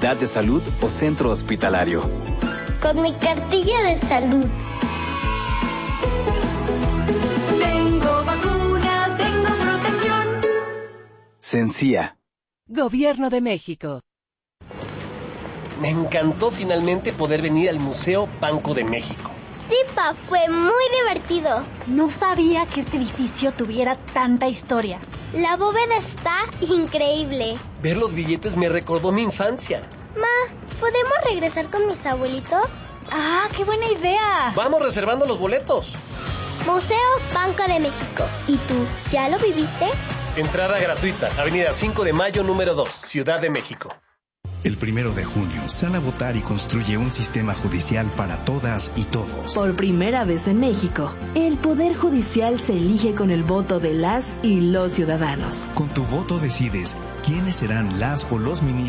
unidad de salud o centro hospitalario. Con mi cartilla de salud. Tengo vacuna, tengo protección. Sencilla. Gobierno de México. Me encantó finalmente poder venir al Museo Banco de México. Sí, Pa, fue muy divertido. No sabía que este edificio tuviera tanta historia. La bóveda está increíble. Ver los billetes me recordó mi infancia. Ma, ¿podemos regresar con mis abuelitos? ¡Ah, qué buena idea! Vamos reservando los boletos. Museo Banco de México. ¿Y tú, ya lo viviste? Entrada gratuita, Avenida 5 de Mayo, número 2, Ciudad de México. El 1 de junio, sal a votar y construye un sistema judicial para todas y todos. Por primera vez en México, el Poder Judicial se elige con el voto de las y los ciudadanos. Con tu voto decides quiénes serán las o los ministros